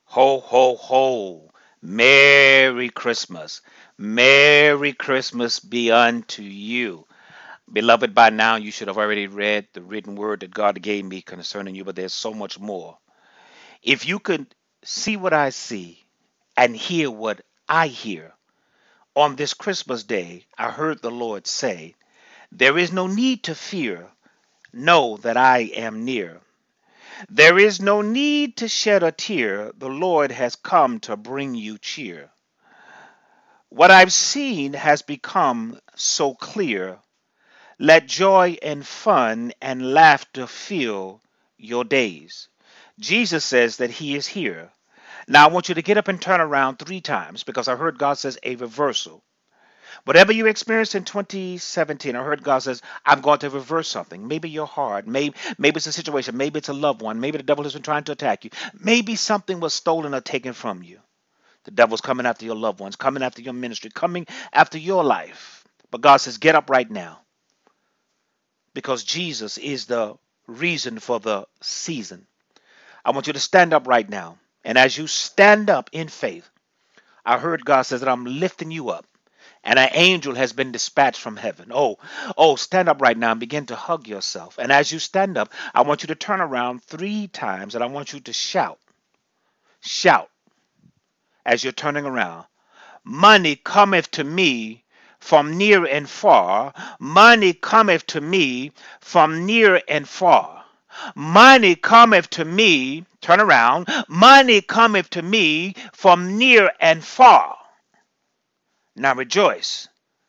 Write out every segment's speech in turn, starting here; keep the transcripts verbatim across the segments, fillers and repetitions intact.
Ho, ho, ho. Merry Christmas. Merry Christmas be unto you. Beloved, by now you should have already read the written word that God gave me concerning you, but there's so much more. If you could see what I see and hear what I hear, on this Christmas day, I heard the Lord say, there is no need to fear. Know that I am near. There is no need to shed a tear. The Lord has come to bring you cheer. What I've seen has become so clear. Let joy and fun and laughter fill your days. Jesus says that He is here. Now I want you to get up and turn around three times because I heard God says a reversal. Whatever you experienced in twenty seventeen, I heard God says, I'm going to reverse something. Maybe you're hard. Maybe, maybe it's a situation. Maybe it's a loved one. Maybe the devil has been trying to attack you. Maybe something was stolen or taken from you. The devil's coming after your loved ones, coming after your ministry, coming after your life. But God says, get up right now because Jesus is the reason for the season. I want you to stand up right now. And as you stand up in faith, I heard God says that I'm lifting you up. And an angel has been dispatched from heaven. Oh, oh, stand up right now and begin to hug yourself. And as you stand up, I want you to turn around three times and I want you to shout. Shout as you're turning around. Money cometh to me from near and far. Money cometh to me from near and far. Money cometh to me, turn around. Money cometh to me from near and far. Now rejoice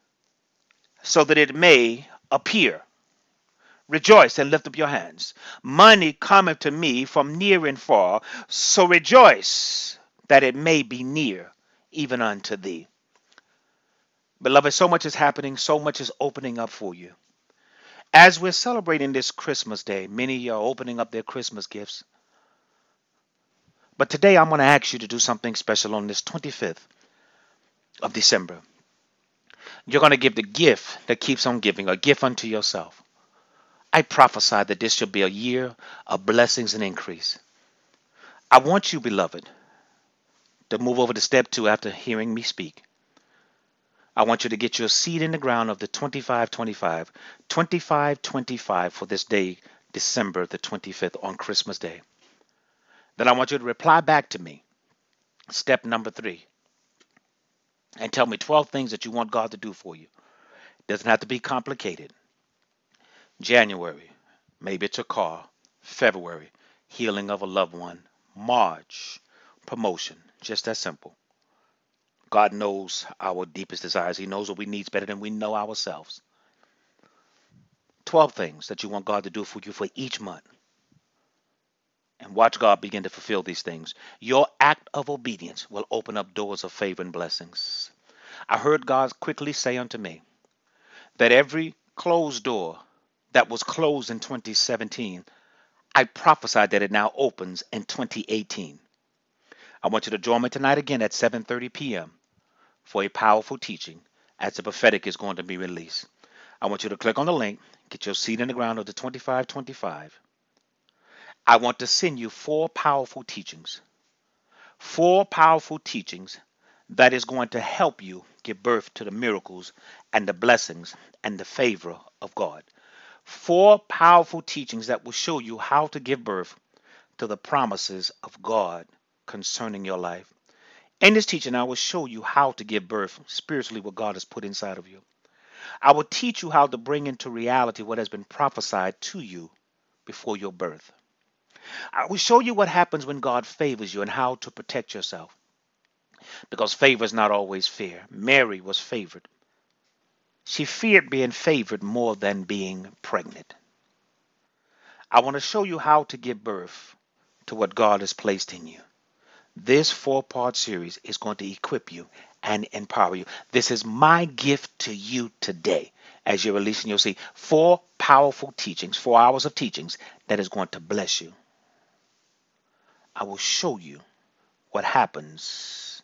so that it may appear. Rejoice and lift up your hands. Money cometh to me from near and far, so rejoice that it may be near even unto thee. Beloved, so much is happening, so much is opening up for you. As we're celebrating this Christmas day, many are opening up their Christmas gifts. But today I'm going to ask you to do something special on this twenty-fifth of December. You're going to give the gift that keeps on giving, a gift unto yourself. I prophesy that this shall be a year of blessings and increase. I want you, beloved, to move over to step two after hearing me speak. I want you to get your seed in the ground of the twenty-five twenty-five, twenty-five twenty-five for this day, December the twenty-fifth on Christmas Day. Then I want you to reply back to me, step number three, and tell me twelve things that you want God to do for you. It doesn't have to be complicated. January, maybe it's a car. February, healing of a loved one. March, promotion. Just that simple. God knows our deepest desires. He knows what we need better than we know ourselves. twelve things that you want God to do for you for each month. And watch God begin to fulfill these things. Your act of obedience will open up doors of favor and blessings. I heard God quickly say unto me that every closed door that was closed in twenty seventeen, I prophesied that it now opens in twenty eighteen. I want you to join me tonight again at seven thirty p.m. for a powerful teaching as the prophetic is going to be released. I want you to click on the link, get your seed in the ground of the twenty-five twenty-five. I want to send you four powerful teachings. Four powerful teachings that is going to help you give birth to the miracles and the blessings and the favor of God. Four powerful teachings that will show you how to give birth to the promises of God concerning your life. In this teaching, I will show you how to give birth spiritually what God has put inside of you. I will teach you how to bring into reality what has been prophesied to you before your birth. I will show you what happens when God favors you and how to protect yourself. Because favor is not always fair. Mary was favored. She feared being favored more than being pregnant. I want to show you how to give birth to what God has placed in you. This four-part series is going to equip you and empower you. This is my gift to you today as you're releasing your seed. Four powerful teachings, four hours of teachings that is going to bless you. I will show you what happens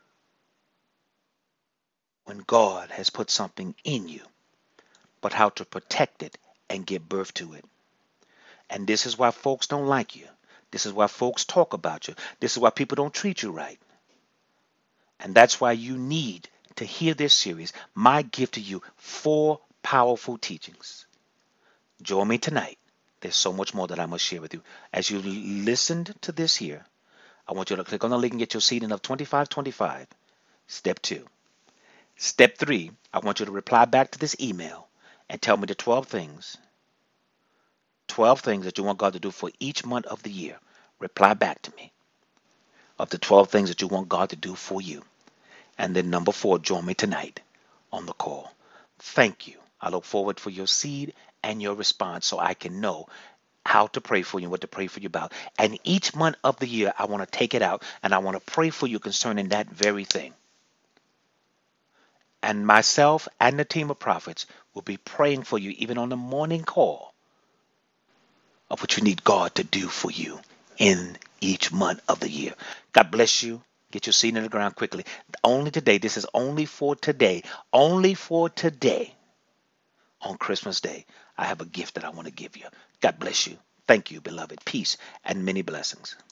when God has put something in you, but how to protect it and give birth to it. And this is why folks don't like you. This is why folks talk about you. This is why people don't treat you right. And that's why you need to hear this series, My Gift to You, four powerful teachings. Join me tonight. There's so much more that I must share with you. As you listened to this here, I want you to click on the link and get your seed in of twenty-five twenty-five. Step two. Step three, I want you to reply back to this email and tell me the twelve things, twelve things that you want God to do for each month of the year. Reply back to me of the twelve things that you want God to do for you. And then number four, join me tonight on the call. Thank you. I look forward for your seed and your response so I can know how to pray for you and what to pray for you about. And each month of the year, I want to take it out and I want to pray for you concerning that very thing. And myself and the team of prophets will be praying for you even on the morning call of what you need God to do for you in each month of the year. God bless you. Get your seed in the ground quickly. Only today. This is only for today. Only for today. On Christmas Day, I have a gift that I want to give you. God bless you. Thank you, beloved. Peace and many blessings.